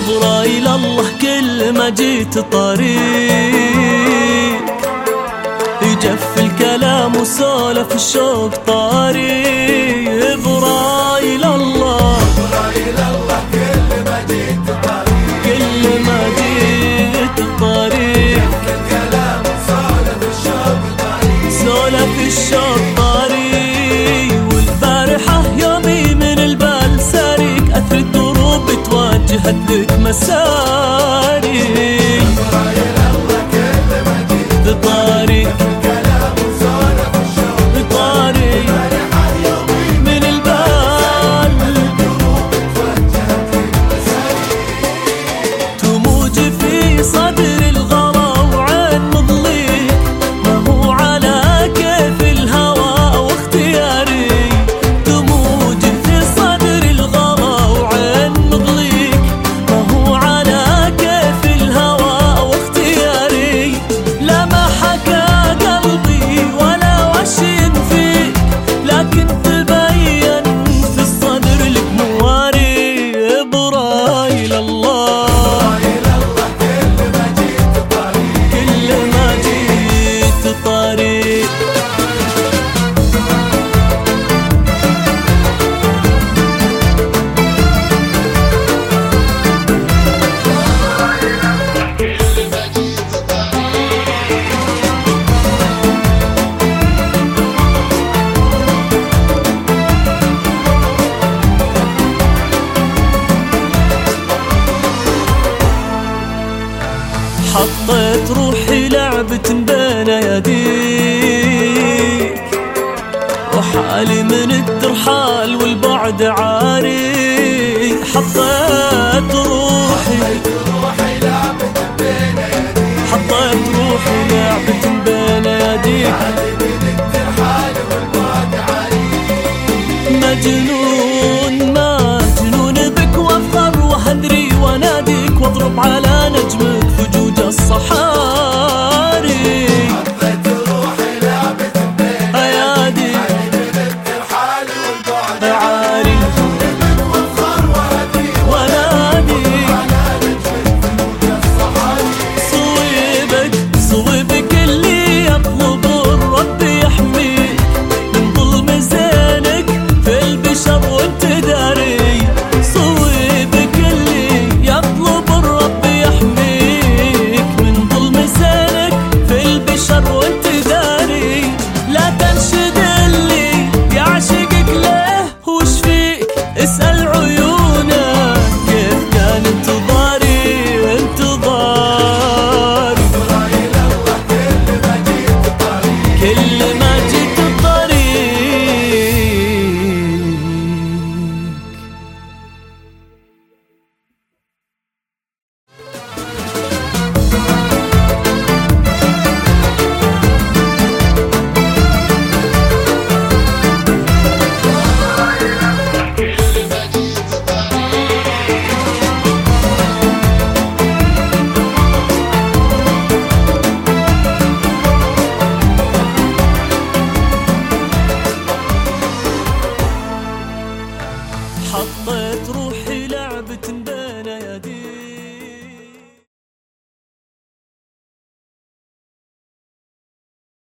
جبرايل الله كل ما جيت طريق يجف الكلام وسولف الشوق طاري. جبرايل الله كل ما جيت طريق كل ما جيت طريق يجف الكلام وسولف الشوق طاري سولف الشوق طاري. والبارحة يومي من البال ساريك أثر الدروب توجهت لك مساري. جبرايل الله كل ما جيت طريق الكلام وسولف الشوق طاري البارحة يومي من البال الدروب توجهت للمساري. تموج في صدر الغلا وعين مضليك ما هو على كيف الهوى واختياري. تموج في صدر الغلا وعين مضليك ما هو على كيف الهوى واختياري. لا ما حكى قلبي ولا وشي فيك لكن تبين في الصدر لك مواري. جبرايل الله كل ما جيت طريق كل ما جيت طريق حطيت روحي لعبة بين يديك وحالي من الترحال والبعد عاري. حطيت روحي لعبت بين يديك حطيت روحي لعبة بين يديك من الترحال والبعد عليك. مجنون مجنون بك وافخر وهدري واناديك واضرب على نجمك فجوج الصحاري. حطيت روحي لعبت بين ايادي من الترحال والبعد عاري وافخر وهدي وانادي على نجمك فجوج الصحاري. صويبك اللي يطلب الرب يحميك من ظلم زينك في البشر وانت داري. صويبك اللي يطلب الرب يحميك من ظلم زينك في البشر وانت داري. لا تنشد اللي يعشقك ليه وش فيك اسأل عيونه كيف كان انتظاري. جبرايل الله كل ما جيت طريق كل ما جيت الطريق حطيت